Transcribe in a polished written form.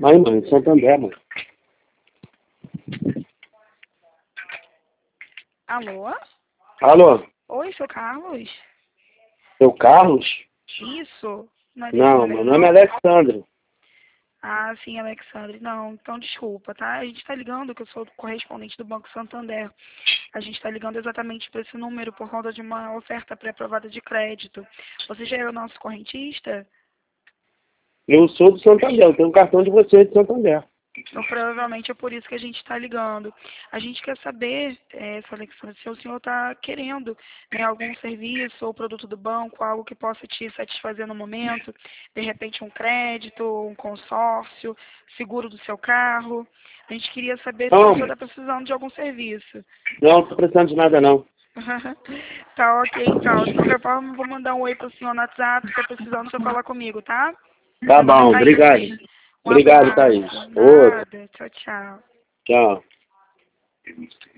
Aí, mãe, Santander, mãe. Alô? Alô? Oi, seu Carlos? Seu Carlos? Isso. Não é desse Não, número, meu nome é não? Alexandre. Ah, sim, Alexandre. Não, então desculpa, tá? A gente tá ligando, que eu sou correspondente do Banco Santander. A gente tá ligando exatamente para esse número por conta de uma oferta pré-aprovada de crédito. Você já é o nosso correntista? Eu sou do Santander, eu tenho um cartão de vocês de Santander. Então, provavelmente é por isso que a gente está ligando. A gente quer saber, seu Alexandre, se o senhor está querendo, né, algum serviço ou produto do banco, algo que possa te satisfazer no momento, de repente um crédito, um consórcio, seguro do seu carro. A gente queria saber se o Não, senhor mãe. está precisando de algum serviço. Não tô precisando de nada, não. Tá ok, então. De qualquer forma, eu vou mandar um oi pro senhor no WhatsApp, se precisando, você falar comigo, tá? Tá Meu nome é bom, obrigado. Thaís. Um Obrigado, Thaís. abraço. Outro. Nada. Tchau, tchau. Tchau.